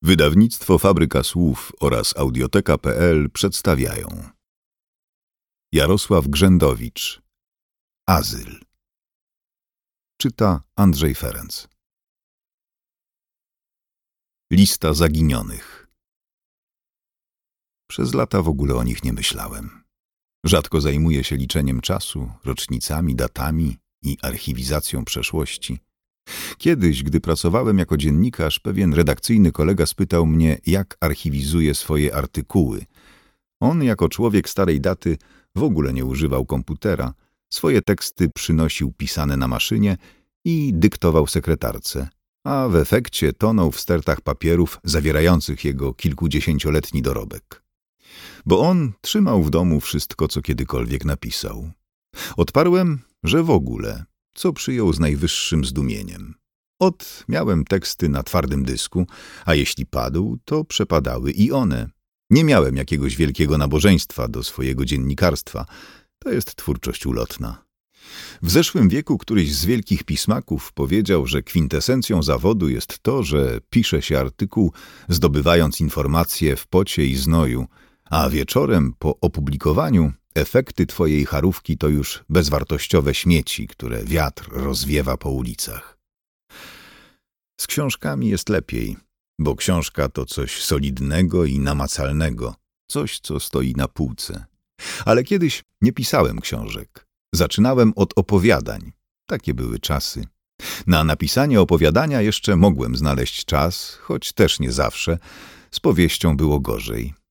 Wydawnictwo Fabryka Słów oraz Audioteka.pl przedstawiają Jarosław Grzędowicz. Azyl. Czyta Andrzej Ferenc. Lista zaginionych. Przez lata w ogóle o nich nie myślałem. Rzadko zajmuję się liczeniem czasu, rocznicami, datami i archiwizacją przeszłości. Kiedyś, gdy pracowałem jako dziennikarz, pewien redakcyjny kolega spytał mnie, jak archiwizuję swoje artykuły. On, jako człowiek starej daty, w ogóle nie używał komputera. Swoje teksty przynosił pisane na maszynie i dyktował sekretarce, a w efekcie tonął w stertach papierów zawierających jego kilkudziesięcioletni dorobek. Bo on trzymał w domu wszystko, co kiedykolwiek napisał. Odparłem, że w ogóle, co przyjął z najwyższym zdumieniem. Miałem teksty na twardym dysku, a jeśli padł, to przepadały i one. Nie miałem jakiegoś wielkiego nabożeństwa do swojego dziennikarstwa. To jest twórczość ulotna. W zeszłym wieku któryś z wielkich pismaków powiedział, że kwintesencją zawodu jest to, że pisze się artykuł, zdobywając informacje w pocie i znoju, a wieczorem po opublikowaniu efekty twojej charówki to już bezwartościowe śmieci, które wiatr rozwiewa po ulicach. Z książkami jest lepiej, bo książka to coś solidnego i namacalnego, coś, co stoi na półce. Ale kiedyś nie pisałem książek. Zaczynałem od opowiadań. Takie były czasy. Na napisanie opowiadania jeszcze mogłem znaleźć czas, choć też nie zawsze. Z powieścią było gorzej.